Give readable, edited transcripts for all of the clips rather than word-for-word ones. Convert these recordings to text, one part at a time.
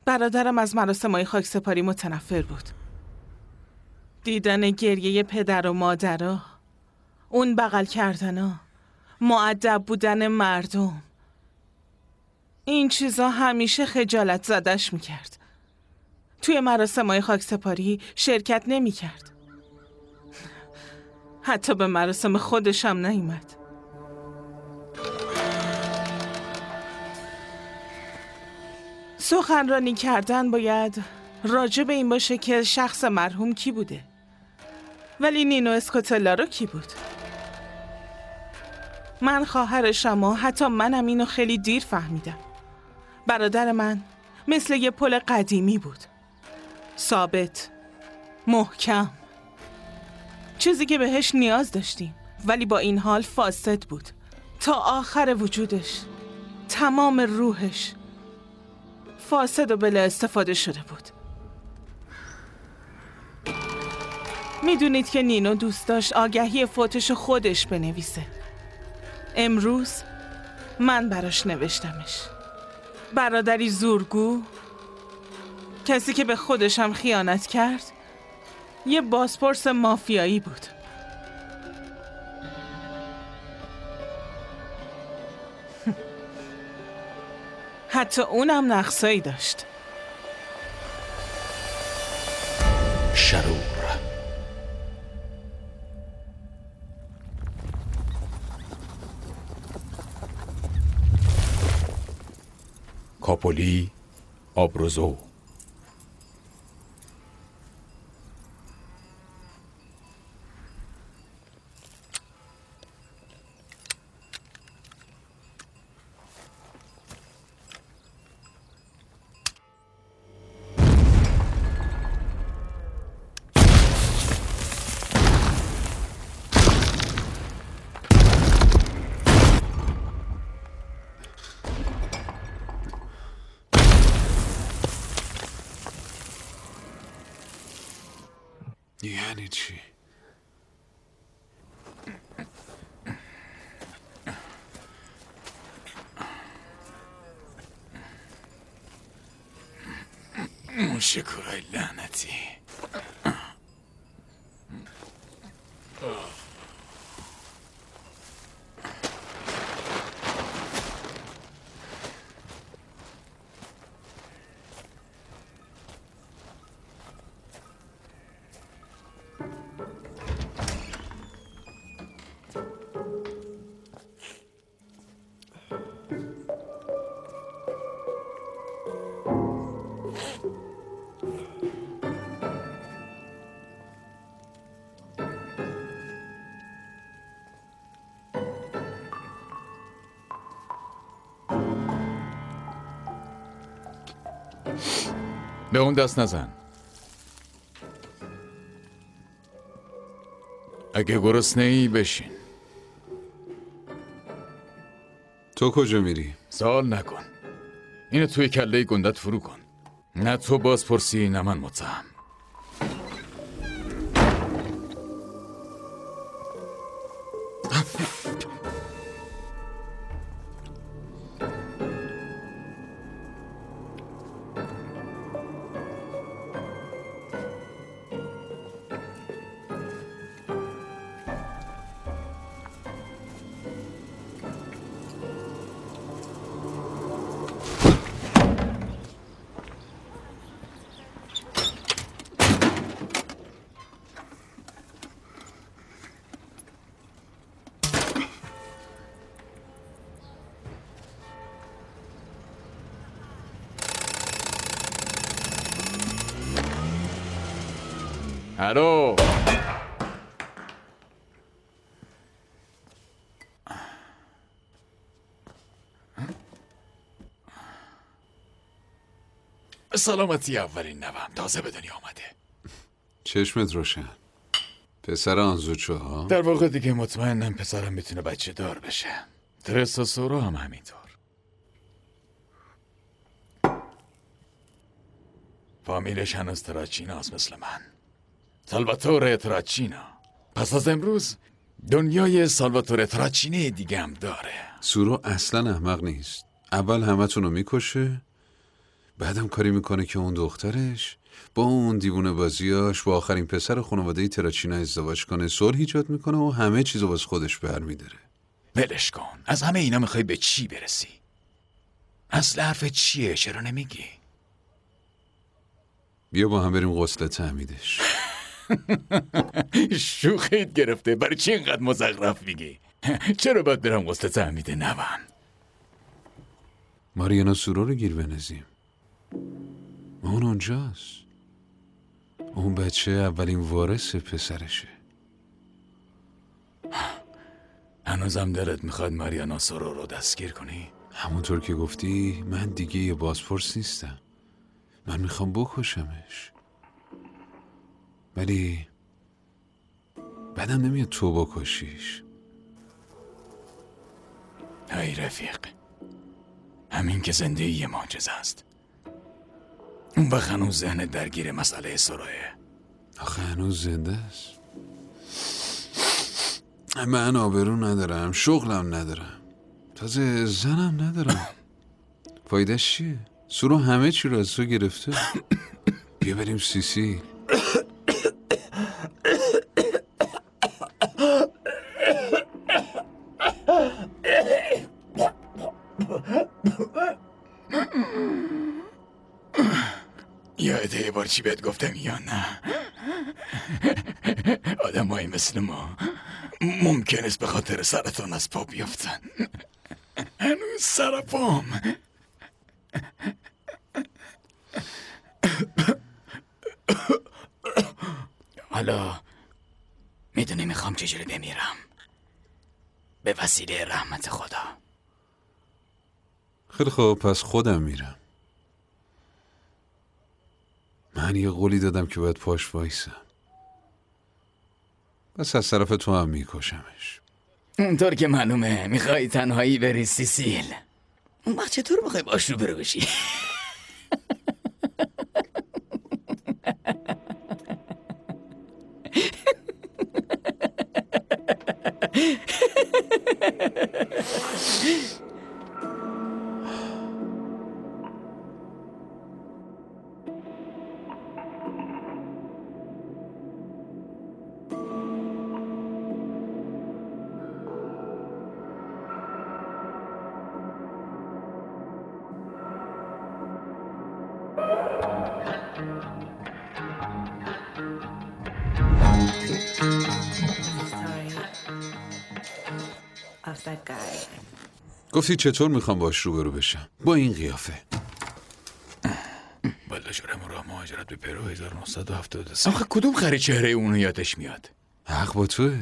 برادرم از مراسم‌های خاکسپاری متنفر بود. دیدن گریه پدر و مادرها، اون بغل کردنا، مؤدب بودن مردم، این چیزا همیشه خجالت زدش میکرد. توی مراسم‌های خاکسپاری شرکت نمیکرد. حتی به مراسم خودش هم نیومد. سخنرانی کردن باید راجع به این باشه که شخص مرحوم کی بوده. ولی نینو اسکوتلارو کی بود؟ من خواهرشم و حتی منم اینو خیلی دیر فهمیدم. برادر من مثل یه پل قدیمی بود، ثابت، محکم، چیزی که بهش نیاز داشتیم، ولی با این حال فاسد بود. تا آخر وجودش، تمام روحش فاسد و بلا استفاده شده بود. میدونید که نینو دوست داشت آگهی فوتش خودش بنویسه. امروز من براش نوشتمش. برادری زورگو، کسی که به خودش هم خیانت کرد، یه بازپرس مافیایی بود. حتی اونم نقصایی داشت. شرور. کاپولی آبروزو. یعنی چی؟ موشکورای لعنتی. به اون دست نزن. اگه گرسنه‌ای بشین. تو کجا میری؟ سوال نکن. اینو توی کله گندت فرو کن. نه تو بازپرسی نه من متهم. الو. سلامتی اولین نوام تازه به دنیا آمده. چشمت روشن. پسر آنزوچو ها؟ در واقع دیگه مطمئنم پسرم میتونه بچه دار بشه. ترسا سورا هم همینطور. فامیلش هنوز تراچیناست مثل من. سالواتوره تراچینا. پس از امروز دنیای سالواتوره تراچینه دیگه هم داره. سورو اصلا احمق نیست. اول همه تون رو میکشه، بعدم کاری میکنه که اون دخترش با اون دیوونه بازیاش با آخرین پسر خانواده تراچینا ازدواج کنه، صلح ایجاد میکنه و همه چیزو واسه خودش برمیداره. ولش کن. از همه اینا میخوای به چی برسی؟ اصل حرف چیه؟ چرا نمیگی؟ بیا با هم بریم غسل تعمیدش. شوخیت گرفته. برای چی اینقدر مزخرف میگی؟ چرا باید برم غسل تعمید نوام؟ ماریانا سورو رو گیر بنزیم. اون اونجاست. اون بچه اولین وارث پسرشه. هنوزم دلت میخواد ماریانا سورو رو دستگیر کنی؟ همونطور که گفتی من دیگه یه بازپرس نیستم. من میخوام بکشمش. ولی بعدم نمیاد تو بکشیش. ای رفیق، همین که زندگی یه معجزه است. اون وقت هنوز ذهنت درگیر مسئله سروه. آخه هنوز زنده است. من آبرو ندارم، شغلم ندارم، تازه زنم ندارم. فایدهش چیه؟ سورو همه چی رو از تو گرفته. بیا بریم سیسیل. یاده یه بار چی بهت گفتم یا نه؟ آدم هایی مثل ما ممکن است به خاطر سرطان از پا بیفتن. هنوز سر پام. حالا میدونی میخوام چجوری بمیرم؟ به وسیله رحمت خدا. خیلی خوب، پس خودم میرم. من یه قولی دادم که باید پاش وایسم. بس از طرف تو هم میکشمش. اونطور که معلومه میخوای تنهایی بری سیسیل. اون وقت چطور میخوای باش رو برو بشی؟ گفتی چطور میخوام باش روبرو بشم با این قیافه؟ بالداشورم راه مهاجرت به پرو 1973. آخه کدوم خری چهره اونو یادش میاد؟ حق با توه.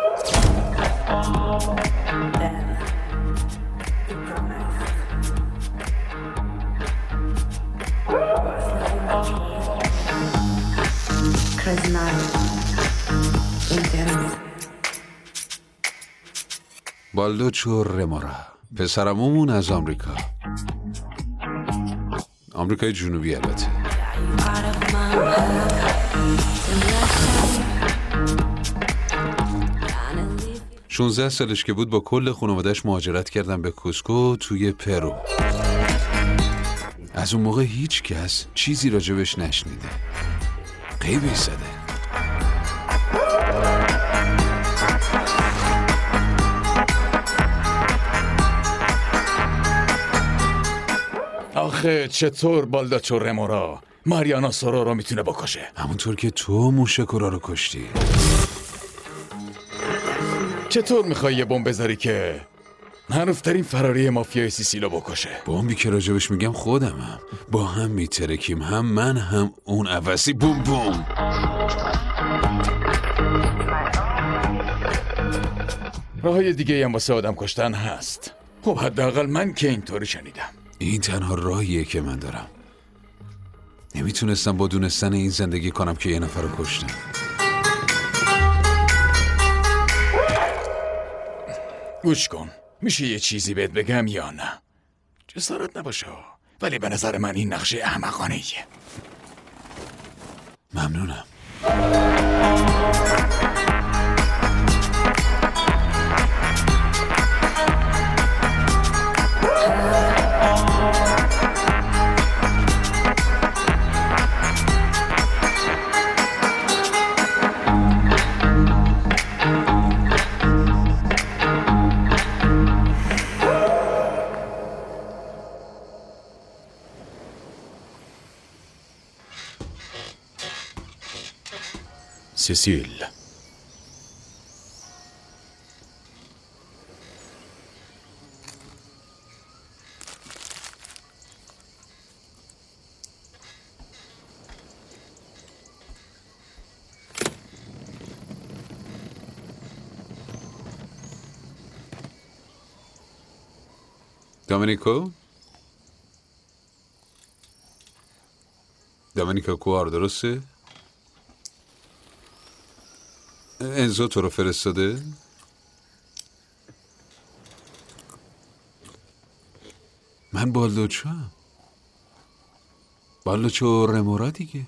بالدوچو رمورا، پسرمون از آمریکای جنوبی البته. شونزده سالش که بود با کل خانواده‌اش مهاجرت کردن به کوسکو توی پرو. از اون موقع هیچ کس چیزی راجبش نشنیده. غیبی زده. آخه چطور بالداچو رمورا ماریانا سورو رو میتونه بکشه؟ همونطور که تو موشکورا رو کشتی. چطور میخوای یه بمب بذاری که معروفترین فراری مافیای سیسیلو بکشه؟ بمبی که راجبش میگم خودمم. با هم میترکیم، هم من هم اون عوضی. بوم بوم. راههای دیگه هم واسه آدم کشتن هست. خب حداقل من که اینطوری شنیدم. این تنها راهیه که من دارم. نمیتونستم با دونستن این زندگی کنم که یه نفر رو کشتم. گوش کن، میشه یه چیزی بهت بگم یا نه؟ جسارت نباشه، ولی به نظر من این نقشه احمقانه‌ایه. ممنونم. سیسیل. دامینیکو کوار درسته؟ انزو تو رو فرستاده؟ من بالدوچو هم. بالدوچو رمورا دیگه.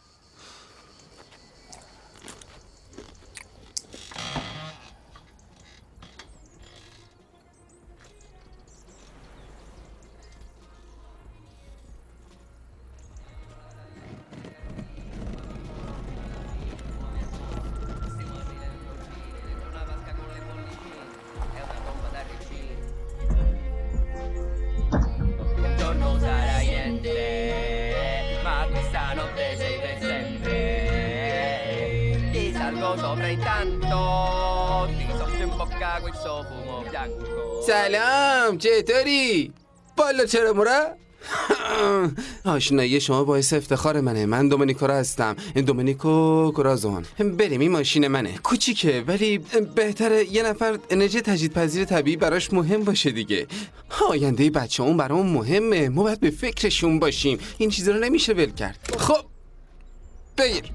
سلام، چطوری؟ بالا چرا مرا؟ آشنایی شما باعث افتخار منه. من دومینیکو هستم، دومینیکو کورازون. بریم، این ماشین منه، کوچیکه ولی بهتره یه نفر انرژی تجدیدپذیر طبیعی براش مهم باشه دیگه. آینده بچه اون برام مهمه، ما باید به فکرشون باشیم. این چیزا رو نمیشه ول کرد. خب بگیر.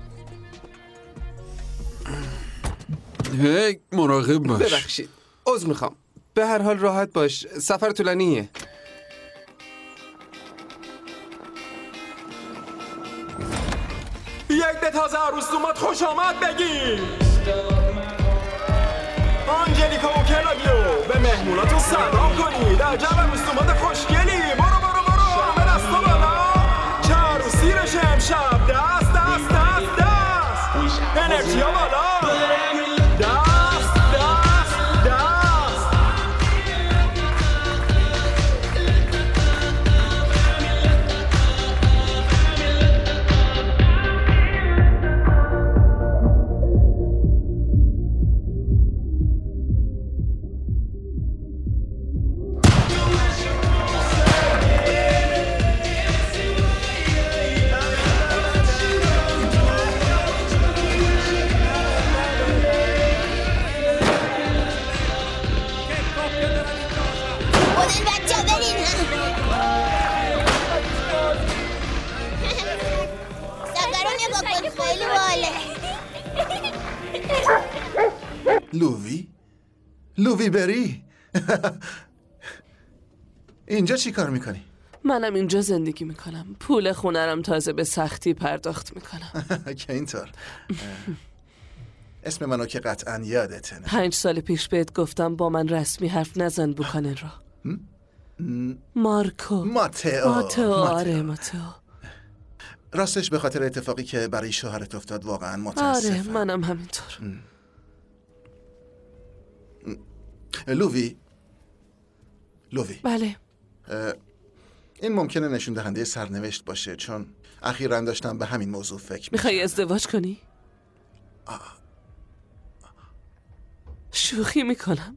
هی مراقب باش. ببخشید، عذر میخوام. به هر حال راحت باش، سفر طولانیه. یک به تازه عروسومات خوش آمد بگیم. آنجلیکا و کلاویو به مهموناتون سلام کنید. عجب عروسومات خوشگلی. برو برو برو، همه دستا بالا. چه عروسی رشه امشب. دست دست دست دست، انرژی ها بالا. دست دست دست. لووی بری. اینجا چی کار میکنی؟ منم اینجا زندگی میکنم. پول خونرم تازه به سختی پرداخت میکنم. که اینطور. اسم منو که قطعا یادته. 5 سال پیش بهت گفتم با من رسمی حرف نزن بکنن را. مارکو. ماتئو. آره ماتئو. راستش به خاطر اتفاقی که برای شوهرت افتاد واقعا متاسفم. آره منم همینطور. لووی. بله. این ممکنه نشون دهنده سرنوشت باشه، چون اخیراً داشتم به همین موضوع فکر میخوای ازدواج کنی؟ شوخی میکنم.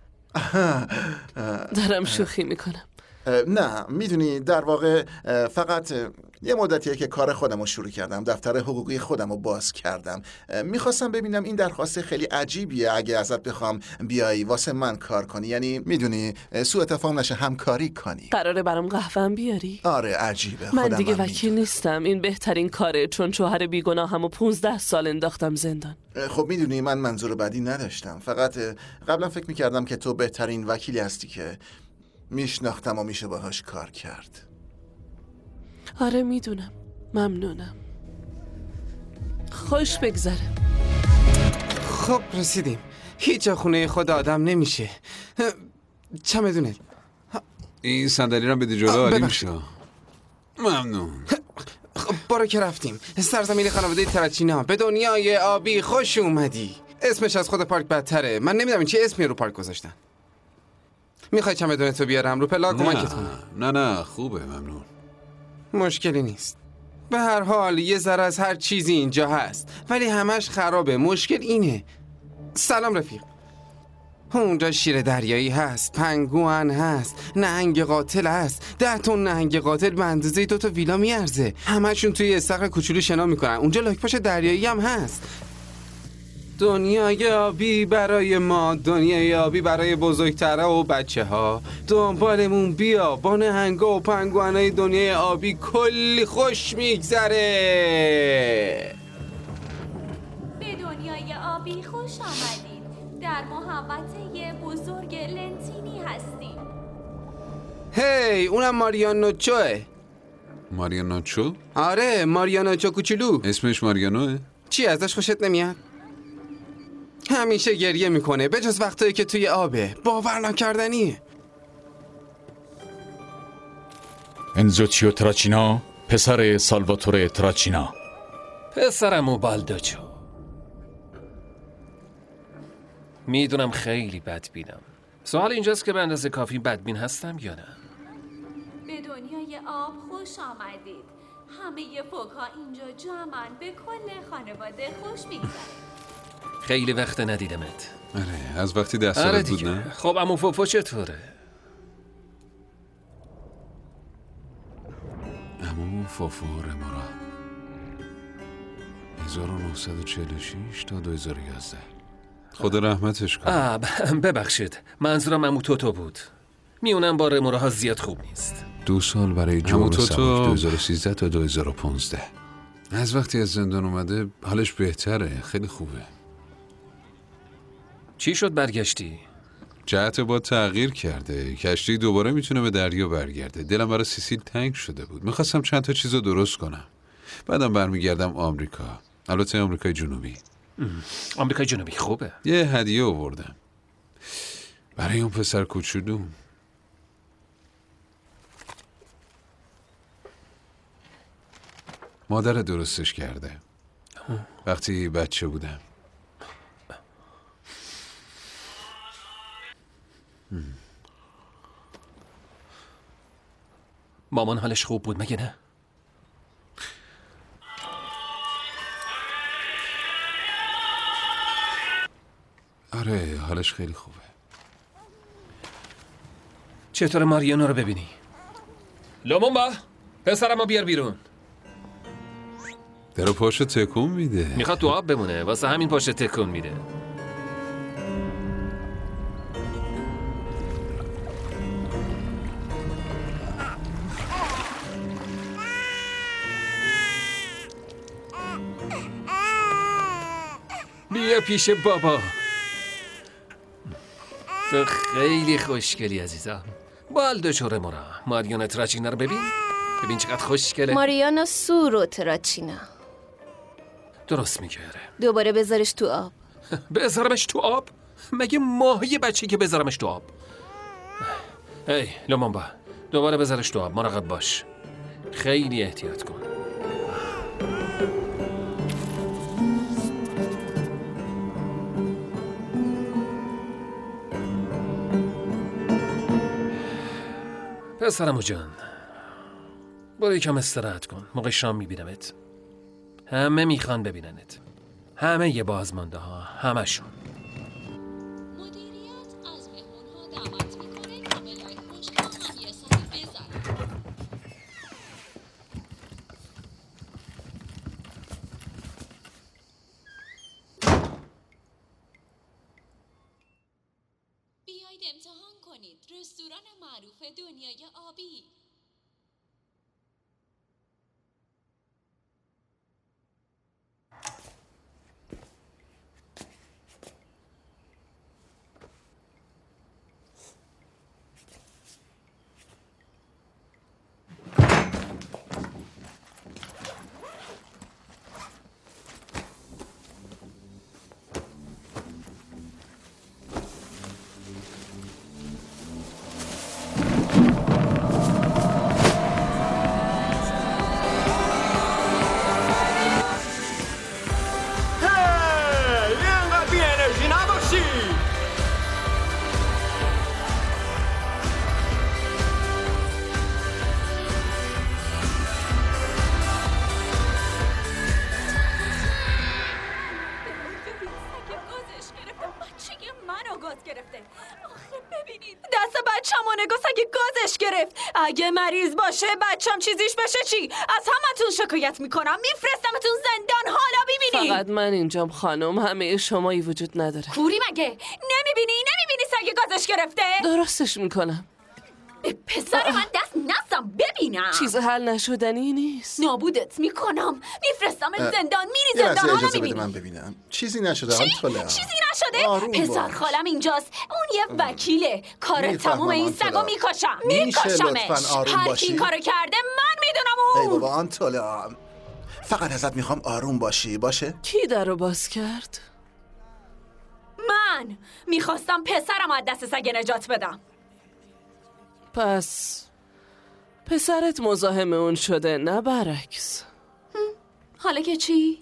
دارم شوخی میکنم. نه میدونی در واقع فقط یه مدتیه که کار خودم رو شروع کردم، دفتر حقوقی خودم رو باز کردم. میخواستم ببینم این درخواست خیلی عجیبیه اگه ازت بخوام بیایی واسه من کار کنی، یعنی میدونی سوء تفاهم نشه، همکاری کنی. قراره برام قهوه‌ام بیاری؟ آره عجیبه. من دیگه وکیل نیستم، این بهترین کاره، چون شوهر بیگناهمو 15 سال انداختم زندان. خب میدونی من منظور بعدی نداشتم، فقط قبلا فکر میکردم که تو بهترین وکیلی هستی که میشناختم و میشه باهاش کار کرد. آره میدونم. ممنونم. خوش بگذره. خب رسیدیم. هیچ خونه خود آدم نمیشه. چمدونه. این صندلی رو بده جلو، عالی میشه. ممنون. خب برو که رفتیم. سرزمین خانواده ترچینا، به دنیای آبی خوش اومدی. اسمش از خود پارک بدتره. من نمیدونم چه اسمی رو پارک گذاشتن. میخوای چمدونتو بیارم رو پلا کمکت کنم؟ نه خوبه، ممنون. مشکلی نیست. به هر حال یه ذره از هر چیزی اینجا هست، ولی همش خرابه. مشکل اینه. سلام رفیق. اونجا شیر دریایی هست، پنگوئن هست، نهنگ قاتل هست. 10 تن نهنگ قاتل به اندازه 2 تا ویلا میارزه. همشون توی استخر کوچولو شنا میکنن. اونجا لاک‌پاش دریایی هم هست. دنیای آبی برای ما، دنیای آبی برای بزرگتره و بچه ها. دنبالمون بیا، با نهنگا و پنگوئنای دنیای آبی کلی خوش میگذره. به دنیای آبی خوش آمدید. در محوطه بزرگ لنتینی هستیم. هی، اونم ماریانوچوه. ماریانوچو؟ آره، ماریانوچو کوچولو. اسمش ماریانوه؟ چی ازش خوشت نمیاد؟ همیشه گریه میکنه، به جز وقتایی که توی آبه. باور نکردنیه. انزو چیو تراچینا، پسر سالواتور تراچینا. پسرم و بالدوچو. میدونم خیلی بدبینم. سوال اینجاست که به اندازه کافی بدبین هستم یا نه؟ به دنیای آب خوش آمدید. همه فوک‌ها اینجا جمعن. به کل خانواده خوش میگذره. خیلی وقت ندیدمت. آره، از وقتی 10 سالت بود نه؟ خب عمو فوفو چطوره؟ عمو فوفو رمورا 1946 تا 2011. خدا رحمتش کنه. ببخشید، منظورم عمو توتو بود. میونم با رموراها زیاد خوب نیست. 2 سال برای جرم سبک 2013 تا 2015. از وقتی از زندان اومده حالش بهتره، خیلی خوبه. چی شد برگشتی؟ جهت با تغییر کرده، کشتی دوباره میتونه به دریا برگرده. دلم برای سیسیل تنگ شده بود، میخواستم چند تا چیزو درست کنم. بعدم برمیگردم آمریکا، البته آمریکای جنوبی. آمریکای جنوبی خوبه. یه هدیه آوردم برای اون پسر کوچولو. مادر درستش کرده وقتی بچه بودم. مامان حالش خوب بود مگه نه؟ آره، حالش خیلی خوبه. چطور ماریانو رو ببینی؟ لومونبا، پسرمو بیار بیرون. درو پاشو تکون میده. میخواد تو آب بمونه، واسه همین پاشو تکون میده. بیا پیش بابا. تو خیلی خوشگلی عزیزم. بالدوچو رمورا، ماریانو تراچینا رو ببین چقدر خوشگله. ماریانو سورو تراچینا. درست میگه. دوباره بذارش تو آب. بذارمش تو آب؟ مگه ماهی بچه که بذارمش تو آب؟ هی لومونبا، دوباره بذارش تو آب. مراقب باش، خیلی احتیاط کن. پسرمو جان، برو یکم استراحت کن. موقع شام میبینمت. همه میخوان ببیننت، همه یه بازمانده ها، همشون. مدیریت از مهمون‌ها دعوت میکنه تا به لایک پشت هم یه سری بزنن. بیایید امتحان کنید رستوران معروف دنیای آبی. گاز گرفته. آخه ببینید دست بچه‌مو نگاه، اگه گازش گرفت. اگه مریض باشه بچه‌م چیزیش بشه چی؟ از همتون شکایت میکنم، میفرستمتون زندان. حالا ببینید فقط من اینجام خانم، همه شمایی وجود نداره. کوری مگه؟ نمیبینی سگ گازش گرفته؟ درستش میکنم. به پسر من دست نزن ببینم. چیز حل نشدنی نیست. نابودت میکنم، میفرستم زندان، میری یه زندان. حالا اجازه بده میبینی من ببینم. چیزی نشده آنتولا. چیزی نشده؟ پسر خالم اینجاست، اون یه وکیله. کار تموم این سگو میکشم. میکشمش. هر کی این کارو کرده من میدونم اون. ای بابا آنتولا، فقط ازت میخوام آروم باشی. باشه؟ کی درو باز کرد؟ من میخواستم پسرم از دست سگ نجات بدم. پس پسرت مزاحم اون شده، نه برعکس. حالا که چی؟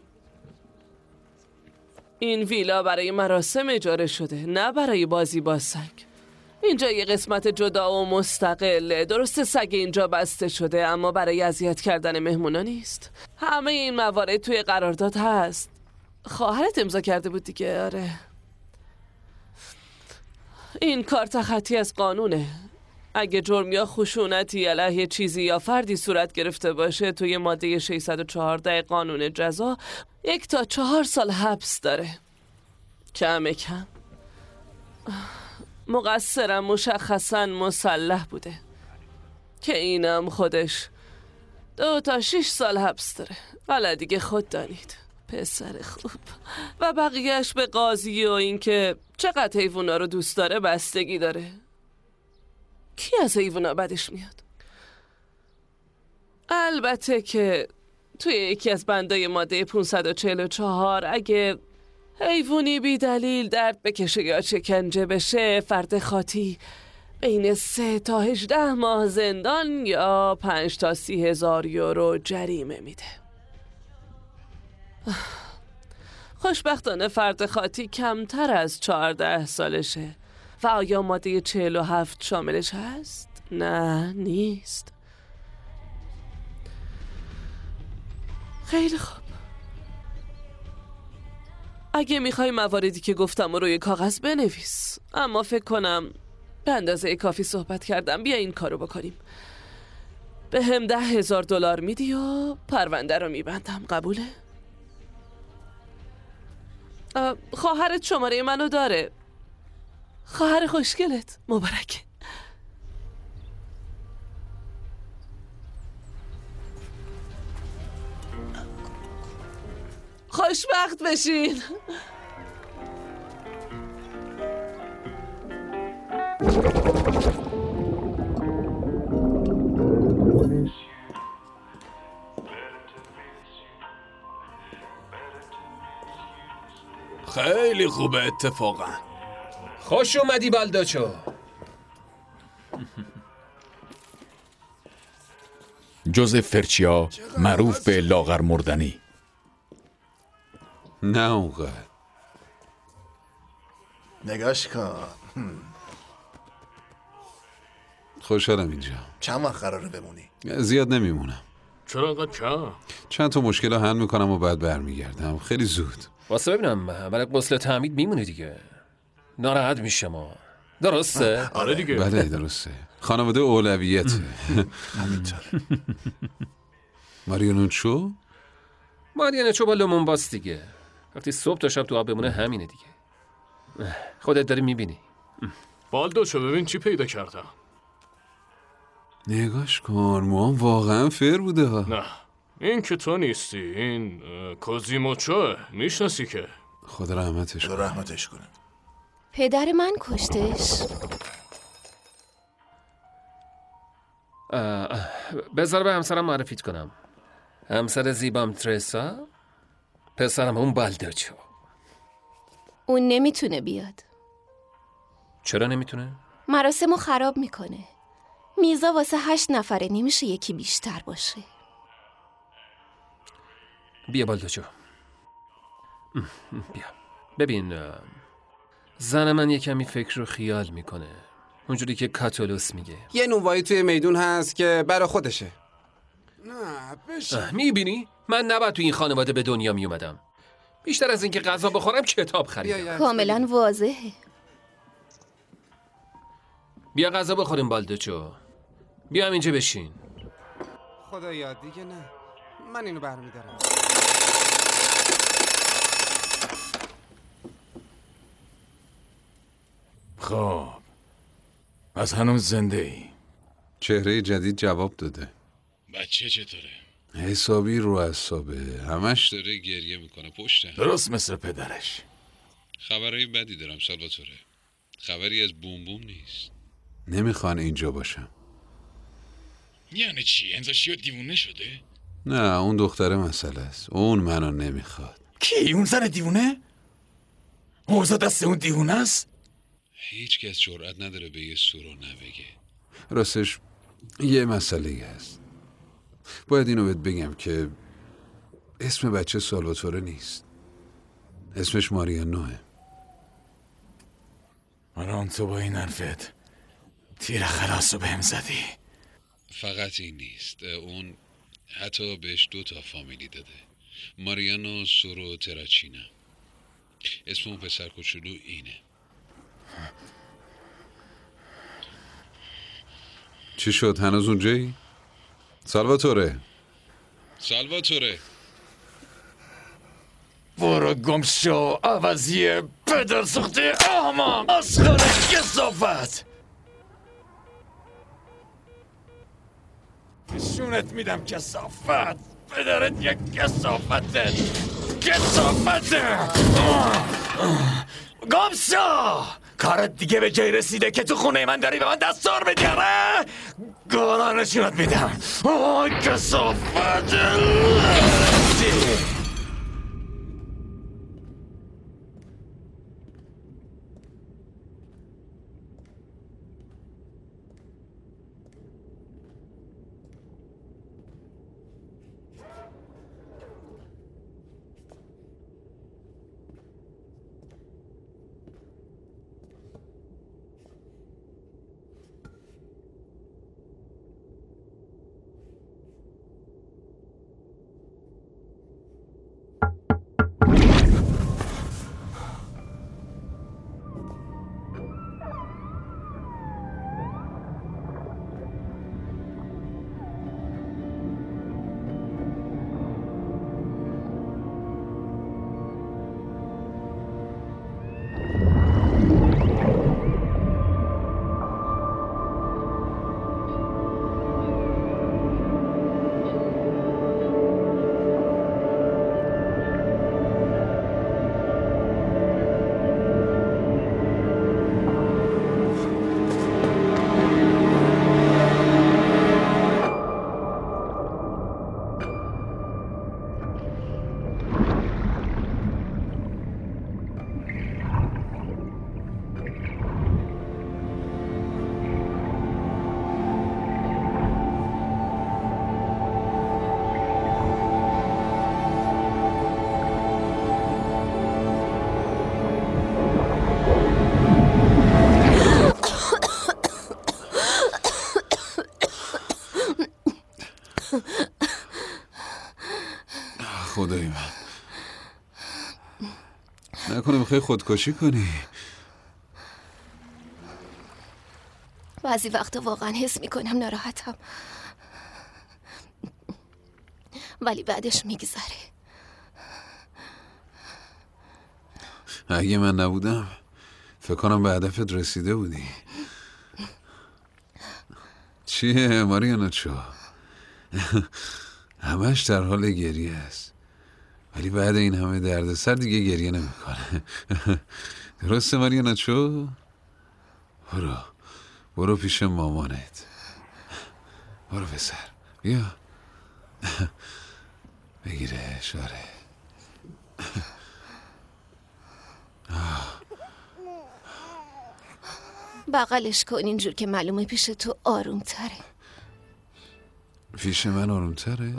این ویلا برای مراسم اجاره شده، نه برای بازی با سگ. اینجا یه قسمت جدا و مستقله. درسته سگ اینجا بسته شده، اما برای اذیت کردن مهمونا نیست. همه این موارد توی قرارداد هست. خواهرت امضا کرده بود دیگه. آره، این کارت خطی از قانونه. اگه جرم یا خشونتی علیه چیزی یا فردی صورت گرفته باشه، توی ماده 614 قانون جزا 1 تا 4 سال حبس داره. کم مقصرم مشخصاً مسلح بوده، که اینم خودش 2 تا 6 سال حبس داره. حالا دیگه خود دانید. پسر خوب. و بقیهش به قاضی و اینکه چقدر حیوونا رو دوست داره بستگی داره. کی از حیوونا بدش میاد؟ البته که توی یکی از بندای ماده 544 اگه حیوانی بی دلیل درد بکشه یا شکنجه بشه، فرد خاطی بین 3 تا 18 ماه زندان یا 5 تا 30,000 یورو جریمه میده. خوشبختانه فرد خاطی کمتر از 14 سالشه. و آیا ماده 47 شاملش هست؟ نه، نیست. خیلی خوب. اگه میخوای مواردی که گفتم روی کاغذ بنویس. اما فکر کنم به اندازه کافی صحبت کردم. بیا این کارو بکنیم. به هم $10,000 میدی و پرونده رو میبندم. قبوله؟ خواهرت شماره منو داره. خواهر خوشگلت مبارکه. خوشبخت بشین. خیلی خوبه اتفاقا. خوش اومدی بالداچو. جوزف فرچیا، معروف به لاغر مردنی. نه اونقدر. نگاش کن. خوشحالم اینجا. چند وقت قراره بمونی؟ زیاد نمیمونم. چرا انقدر کم؟ چند تا مشکل رو حل میکنم و بعد برمیگردم. خیلی زود. واسه ببینم برای غسل تعمید میمونی دیگه. ناراحت میشه ما. درسته؟ آره دیگه. بله درسته. خانواده اولویته. همینطور. ماریانوچو؟ ماریانوچو با لومونباس دیگه. وقتی صبح تا شب تو آب بمونه همینه دیگه. خودت داری میبینی. بالداچو ببین چی پیدا کردم. نگاش کن، موام واقعا فر بوده ها. نه این که تو نیستی، این کوزیموچوه. میشناسی که؟ خدا رحمتش کنه. رحمتش کنه. پدر من کشتش. بذار به همسرم معرفیت کنم. همسر زیبام ترسا، پسرم اون بالداچو. اون نمیتونه بیاد. چرا نمیتونه؟ مراسمو خراب میکنه. میزا واسه 8 نفره، نمیشه یکی بیشتر باشه. بیا بالداچو. بیا. ببین، زن من یه کمی فکر و خیال میکنه، اونجوری که کاتولوس میگه. یه نونوایی توی میدون هست که برا خودشه. نه بشه. میبینی؟ من نباید تو این خانواده به دنیا میومدم. بیشتر از اینکه غذا بخورم کتاب خریدم. کاملا واضحه. بیا غذا بخوریم بالدوچو. بیا اینجا بشین. خدایا دیگه نه، من اینو برمیدارم. خب از هنوز زنده ای؟ چهره جدید جواب داده. بچه چطوره؟ حسابی رو اعصابه، همش داره گریه میکنه پشته. درست مثل پدرش. خبرهای بدی دارم سالواتوره. خبری از بوم بوم نیست. نمیخوان اینجا باشم. یعنی چی؟ انزاشیو دیوونه شده؟ نه اون دختره مسئله است. اون منو نمیخواد. کی؟ اون زن دیوونه؟ اوضاع دست اون دیوونه است؟ هیچ کس جرئت نداره به یه سورو نبگه. راستش یه مسئله هست. باید اینو بهت بگم که اسم بچه سالواتوره نیست. اسمش ماریانوه. الان تو با این حرفت تیر خلاصو بهم زدی. فقط این نیست، اون حتی بهش 2 فامیلی داده. ماریانو سورو تراچینا. اسم اون پسر کوچولو اینه. چی شد؟ هنوز اونجایی؟ سالواتوره برو گم شو عوضی پدر سخته احمق اسخر کثافت. نشونت میدم کثافت. پدرت یک کثافته. گم شو. کارت دیگه به جای رسیده که تو خونه من داری به من دستور بدی؟ آره گالا نشونت میدم. کثافت. خدای من، نکنه میخوای خودکشی کنی؟ بعضی وقتا واقعا حس میکنم ناراحتم، ولی بعدش میگذره. اگه من نبودم فکر کنم به هدفت رسیده بودی. چیه ماریانا چو؟ همش در حال گریه است، ولی بعد این همه دردسر دیگه گریه نمیکنه. درسته ماریانا چو؟ برو پیش مامانت. برو پسر، بیا بگیرش. آره بغلش کن اینجور که معلومه پیش تو آروم تره. پیش من آروم تره؟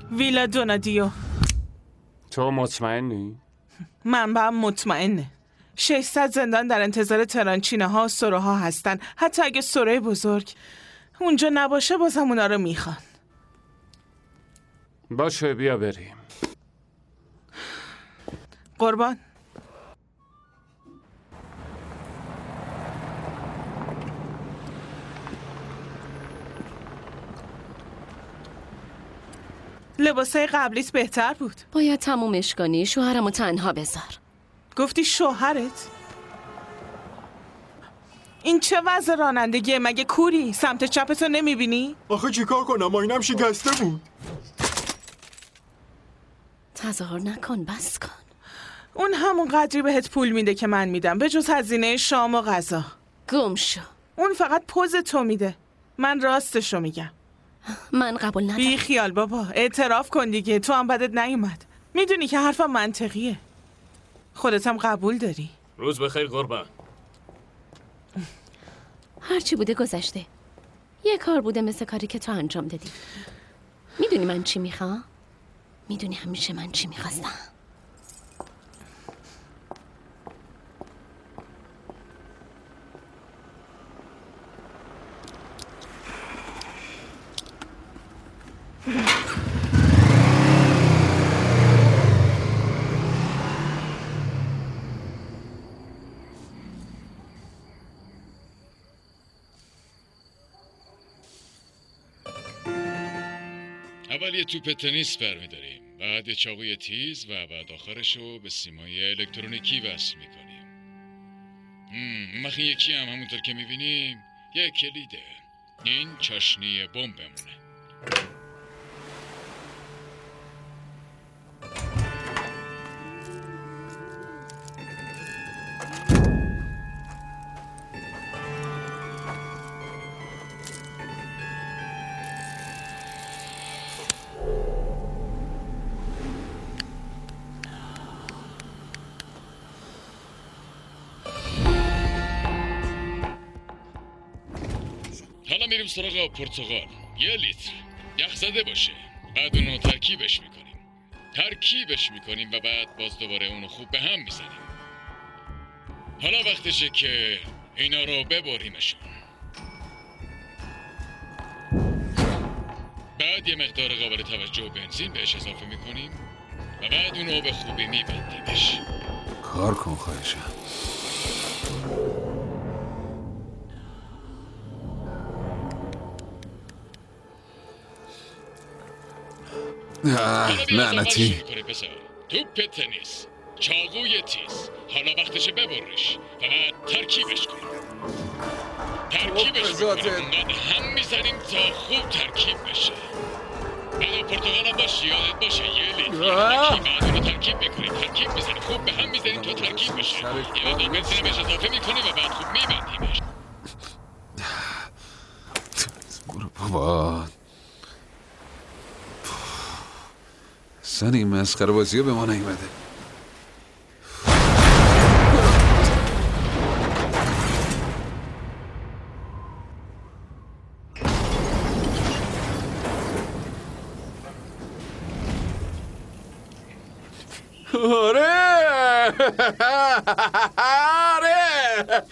ویلا دونادیو. تو مطمئنی؟ منبعم مطمئنه. 600 زندان در انتظار ترانچینه ها و سوره ها هستن. حتی اگه سوره بزرگ اونجا نباشه بازم اونا رو میخوان. باشه بیا بریم. قربان. لباسای قبلیت بهتر بود. باید تمومش کنی. شوهرمو تنها بذار. گفتی شوهرت؟ این چه وضع رانندگیه؟ مگه کوری؟ سمت چپتو نمیبینی؟ آخه چیکار کنم؟ آینم شکسته بود. تظاهر نکن، بس کن. اون همون قدری بهت پول میده که من میدم، به جز هزینه شام و غذا. گم شو. اون فقط پوز تو میده. من راستشو میگم. من قبول ندارم. بی خیال بابا، اعتراف کن دیگه. تو هم بدت نیومد. میدونی که حرفم منطقیه. خودت هم قبول داری. روز بخیر قربان. هرچی بوده گذشته. یه کار بوده مثل کاری که تو انجام دادی. میدونی من چی میخوام؟ میدونی همیشه من چی میخواستم؟ اول یه توپ تنیس برمی‌داریم، بعد یه چاقوی تیز و بعد آخرش رو به سیمای الکترونیکی وصل می‌کنیم. این یکی هم همونطور که می‌بینیم یه کلیده. این چاشنی بمبمونه. حالا میریم سراغ پرتقال. 1 لیتر یخ زده باشه. بعد اونو ترکیبش میکنیم و بعد باز دوباره اونو خوب به هم میزنیم. حالا وقتشه که اینا رو ببریمشون. بعد یه مقدار قابل توجه بنزین بهش اضافه میکنیم و بعد اونو به خوبی میبندیمش. کار کن خواهشم. لعنتی. توپ تنیس، چاقوی تیز. حالا وقتشه ببریش و بعد ترکیبش کنیم. اونقدر هم میزنیم تا خوب ترکیب بشه. بعد پرتقال هم باشه، یادت باشه 1 لیتر بعد اونو ترکیب میزنیم، خوب به هم میزنیم تا ترکیب بشه. یه مقدار بنزین بهش اضافه میکنیم و بعد خوب میبندیمش. برو بابا. سن این مسخره بازی ها به ما نیومده. آره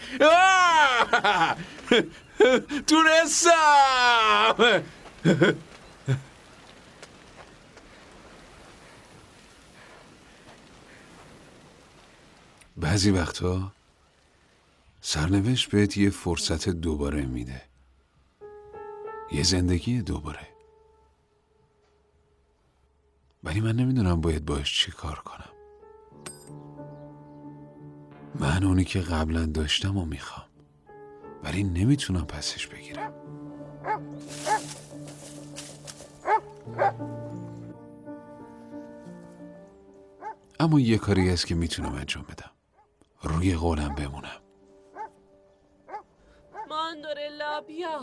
تونستم. بعضی وقتا سرنوشت بهت یه فرصت دوباره میده، یه زندگی دوباره. ولی من نمیدونم باید باش چی کار کنم. من اونی که قبلا داشتم و میخوام، ولی نمیتونم پسش بگیرم. اما یه کاری هست که میتونم انجام بدم، روی قولم بمونم. ماندورلا بیا.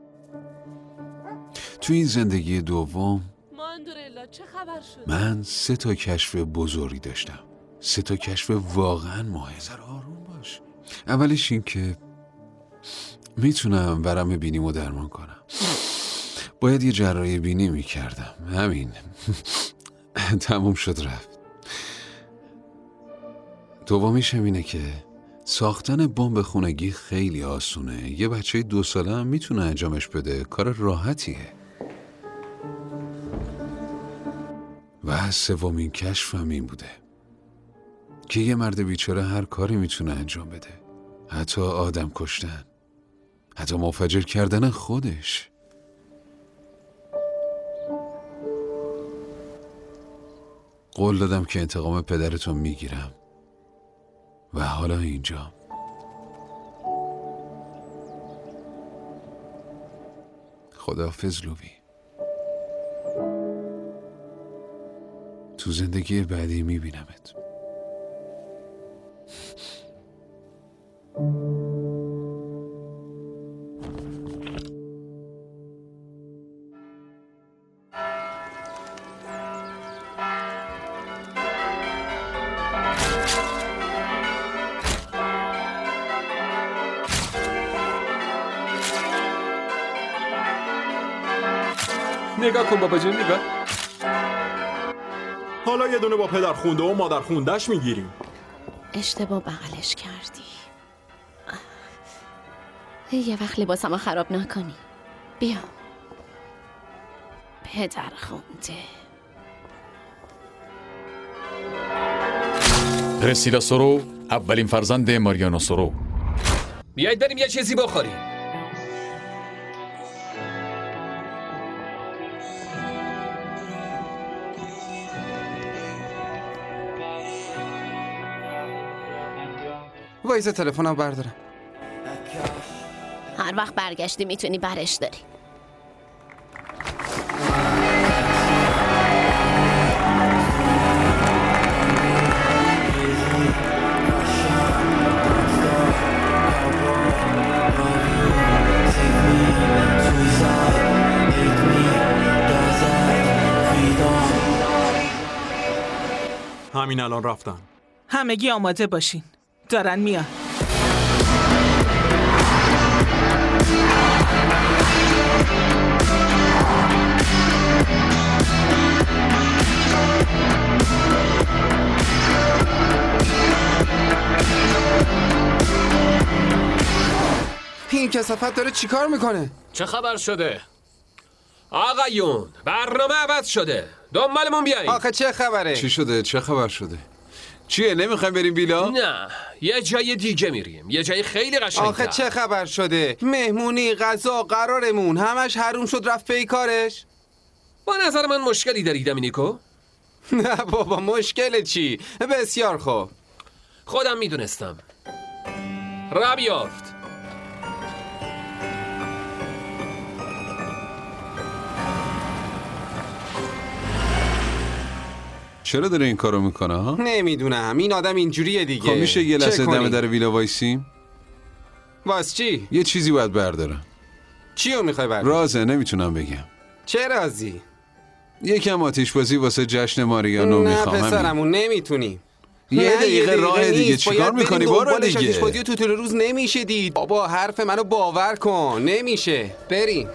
تو این زندگی دوم ماندورلا چه خبر شد؟ من 3 تا کشف بزرگی داشتم، 3 تا کشف واقعا مهم. آروم باش. اولش این که میتونم ورم بینیمو درمان کنم. باید یه جراحی بینی میکردم. همین. تموم شد رفت. دومیش اینه که ساختن بمب خونگی خیلی آسونه. یه بچه 2 ساله هم میتونه انجامش بده. کار راحتیه. و سومین کشفم این بوده که یه مرد بیچاره هر کاری میتونه انجام بده. حتی آدم کشتن، حتی منفجر کردن خودش. قول دادم که انتقام پدرتو میگیرم و حالا اینجا. خداحافظ لوبی. تو زندگی بعدی میبینمت. نگاه کن بابا جون، نگاه. حالا یه دونه با پدر خونده و مادر خوندهش میگیریم. اشتباه بغلش کردی. یه وقت لباسمو خراب نکنی. بیا. پدر خونده. پرسیلا سورو، اولین فرزند ماریانو سورو. بیایید بریم یه چیزی بخوریم. وایسا تلفنم بردارم. هر وقت برگشتی میتونی برش داری. همین الان رفتن. همگی آماده باشین. دارن میان. این کثافت داره چیکار میکنه؟ چه خبر شده؟ آقایون برنامه عوض شده. دنبالمون بیایید. آخه چه خبره؟ چی شده؟ چه خبر شده؟ چیه؟ نمیخوایم بریم ویلا؟ نه، یه جای دیگه میریم. یه جای خیلی قشنگ‌تر. آخه چه خبر شده؟ مهمونی، غذا، قرارمون همش حروم شد رفت پی کارش. با نظر من مشکلی داری دمینیکو؟ نه بابا، مشکل چی؟ بسیار خوب. خودم میدونستم. را بیافت. چرا داره این کارو میکنه ها؟ نمیدونم، این آدم اینجوریه دیگه. خب میشه یه لحظه چه دم کنی؟ در ویلا وایسیم؟ واس چی؟ یه چیزی باید بردارم. چیو میخوای برداری؟ رازه، نمیتونم بگم. چه رازی؟ یکم آتیش بازی واسه جشن ماریانو میخوام. نه پسرمون نمیتونی. یه دقیقه راه دیگه. چیکار میکنی؟ بارو دیگه. آتیش بازی تو طول روز نمیشه دید. بابا حرف منو باور کن. نمیشه. بریم.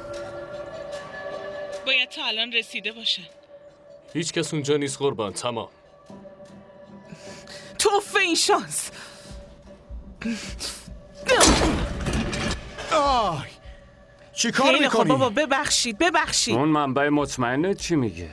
باید تا الان رسیده باشه. هیچ کس اونجا نیست قربان. تمام. توفه این شانس. آی چی کار خیلی خوب میکنی؟ بابا، ببخشید. اون منبع مطمئنه چی میگه؟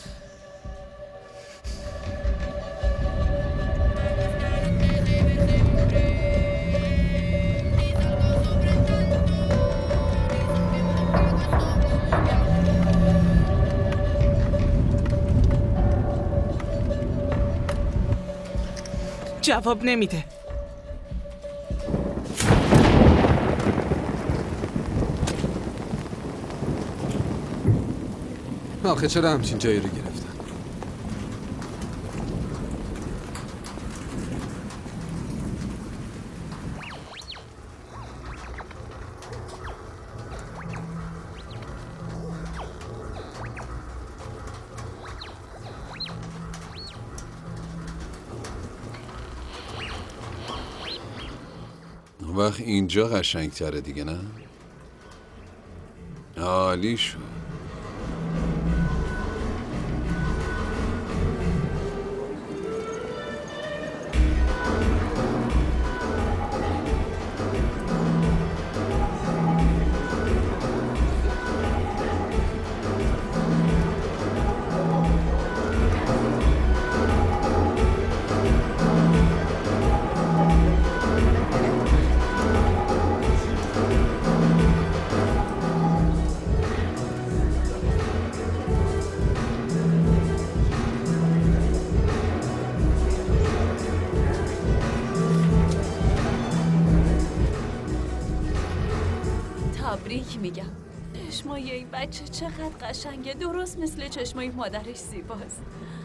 جواب نمیده. آخه چرا همچین جایی رو گرفتن؟ وقت اینجا قشنگ تره دیگه، نه؟ عالی شد. میگم. چشمای این بچه چقدر قشنگه، درست مثل چشمای مادرش زیباست.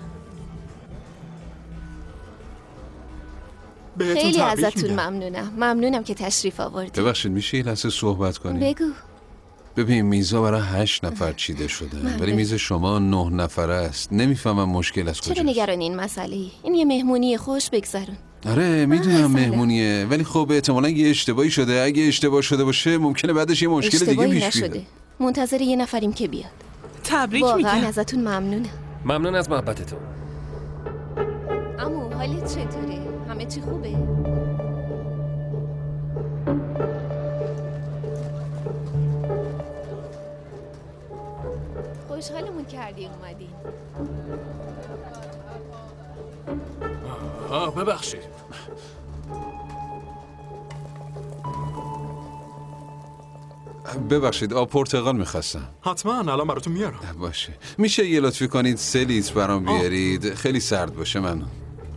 خیلی ازتون ممنونم که تشریف آوردید. ببخشید میشه یه لحظه صحبت کنیم؟ بگو. ببین میزا برای 8 نفر چیده شده ولی میز شما 9 نفره است. نمیفهمم مشکل از کجاست. چرا نگران این مسئله ای؟ این یه مهمونی خوش بگذرون. آره میدونم مهمونیه ولی خب احتمالاً یه اشتباهی شده. اگه اشتباه شده باشه ممکنه بعدش یه مشکل دیگه پیش بیاد. منتظر یه نفریم که بیاد. تبریک میگم. واقعا ازتون ممنونم. ممنون از محبتتون. عمو حالت چطوره؟ همه چی خوبه؟ خوشحالمون کردی اومدین. ببخشید. ببخشید آب پرتقال میخواستم. حتما الان براتون میارم. باشه میشه یه لطفی کنید 3 لیتر برام بیارید؟ خیلی سرد باشه. ممنون.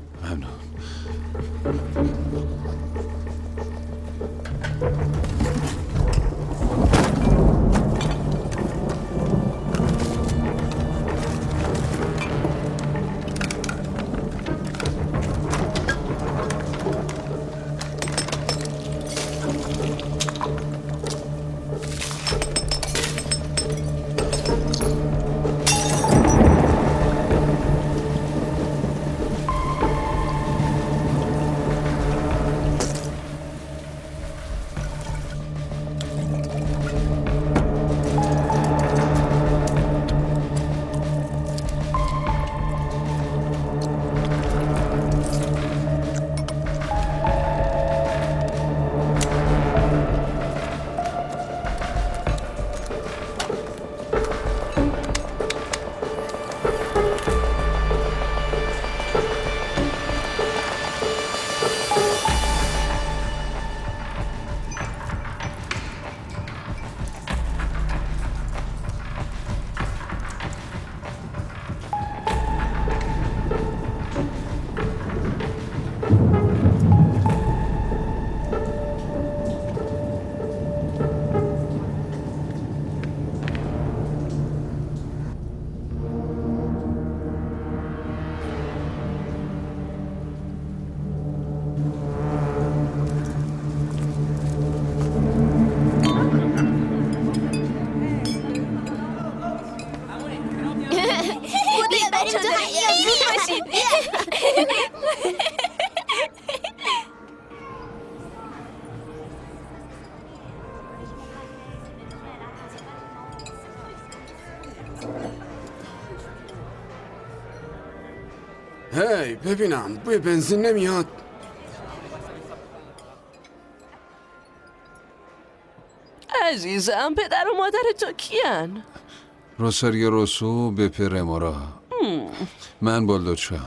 هی ببینم بوی بنزین نمیاد. عزیزم پدر و مادر تو کیان؟ روساریو روسو بپه رمورا. من بالدوچم.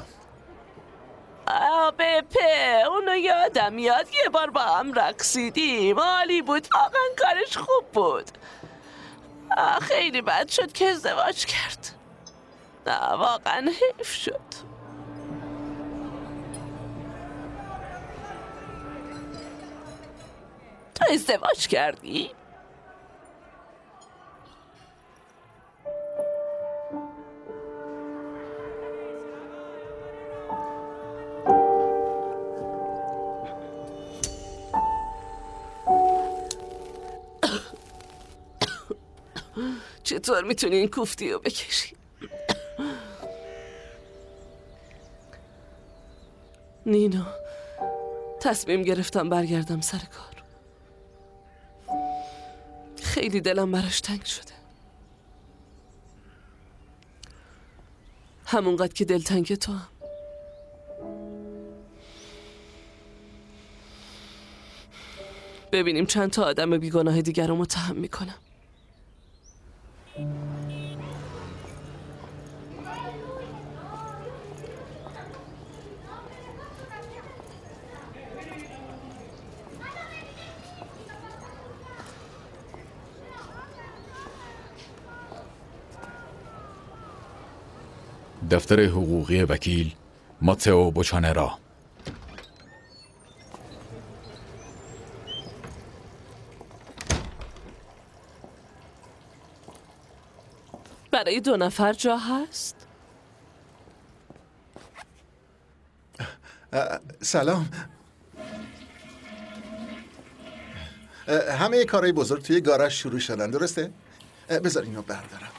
بپه اونو یادم میاد یه بار با هم رقصیدیم. عالی بود، واقعا کارش خوب بود. خیلی بد شد که ازدواج کرد. نه واقعا حیف شد. تو ازدواج کردی؟ چطور میتونی این کوفتی رو بکشی؟ نینو تصمیم گرفتم برگردم سر کار. خیلی دلم براش تنگ شده، همونقدر که دلتنگ تو هم. ببینیم چند تا آدم بیگناه دیگر رو متهم میکنم. دفتر حقوقی وکیل ماتئو بوچانرا. برای 2 نفر جا هست؟ سلام. همه کارهای بزرگ توی گاراژ شروع شدن، درسته؟ بذار اینو بردارم.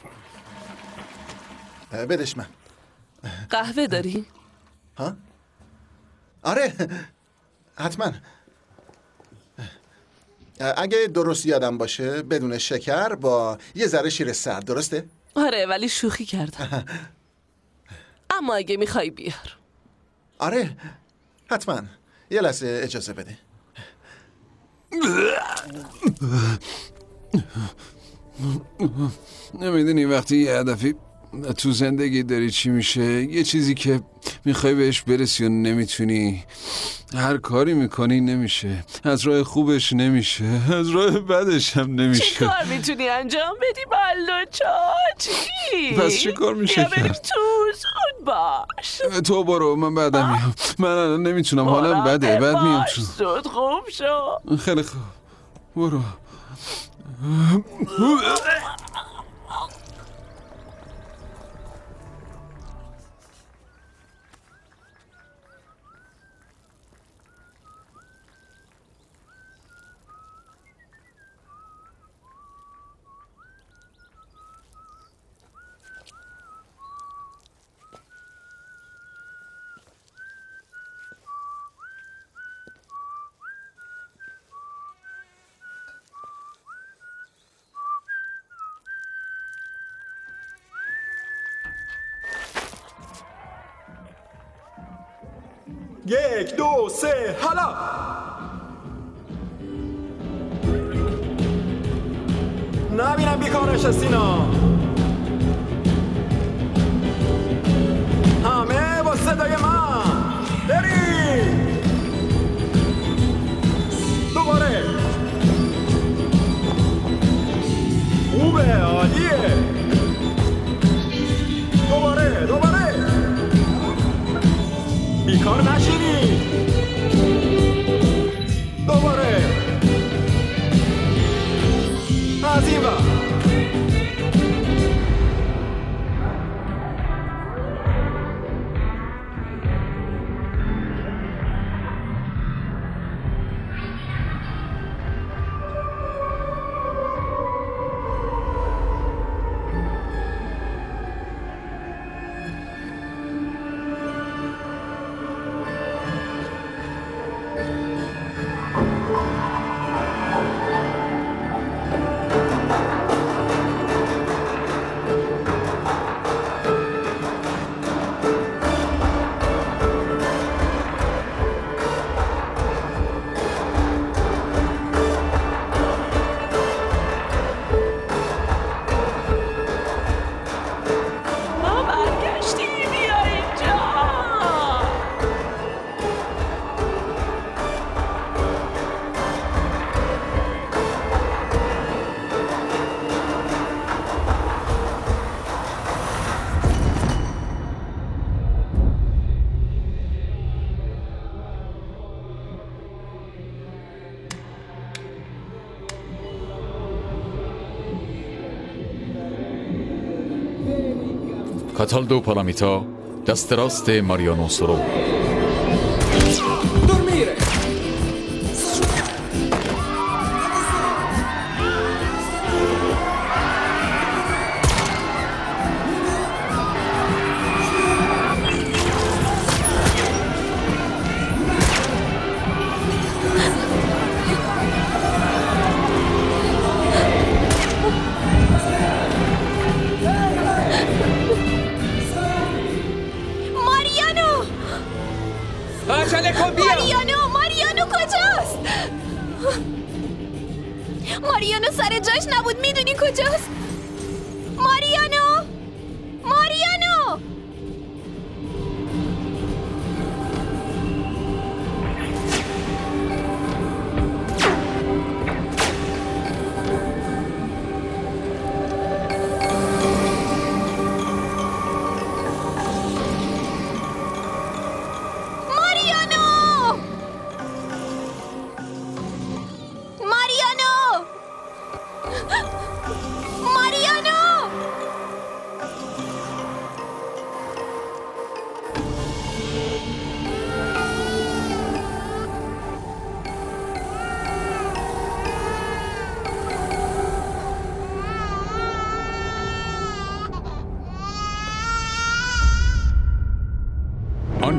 بدش من. قهوه داری؟ ها؟ آره حتما. اگه درست یادم باشه بدون شکر با یه ذره شیر سرد، درسته؟ آره ولی شوخی کردم. اما اگه میخوای بیار. آره حتما. یه لحظه اجازه بده. نمیدونی وقتی یه هدفی تو زندگی داری چی میشه؟ یه چیزی که میخوای بهش برسی و نمیتونی، هر کاری میکنی نمیشه، از راه خوبش نمیشه، از راه بدش هم نمیشه. چی کار میتونی انجام بدی بلوچا؟ چی؟ پس چی کار میشه بریم کرد؟ تو زود باش. تو برو، من بعدم میام. من الان نمیتونم، حالم بده، بعد میام تو. زود خوب شو. خیلی خوب برو. یک دو سه حالا. نبینم بیکار نشستینا. همه با صدای من بریم. دوباره. خوبه، عالیه. دوباره بیکار نشینی. دوباره از این وقت. کاتالدو پالامیتا، دست راست ماریانو سورو. ماریانو کجاست؟ ماریانو سر جاش نبود، میدونی کجاست؟ ماریانو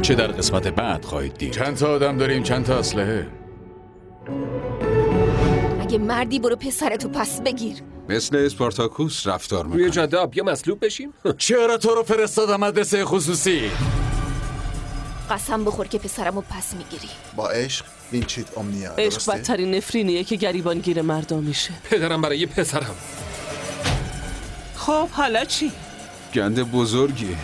چه در قسمت بعد خواهید دید. چند تا آدم داریم، چند تا اسلحه؟ اگه مردی برو پسرتو پس بگیر. مثل اسپارتاکوس رفتار میکنه. روی جاده آبیا مصلوب بشیم؟ چرا تو رو فرستادم مدرسه خصوصی؟ قسم بخور که پسرمو پس میگیری. با عشق وینچیت اومنیا. عشق بدترین نفرینیه که گریبان گیر مردا میشه. پدرم برای پسرم. خب حالا چی؟ گنده بزرگیه.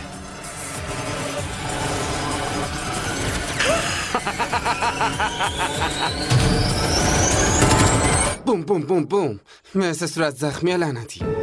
بوم بوم بوم بوم. مثل صورت زخمی لعنتی.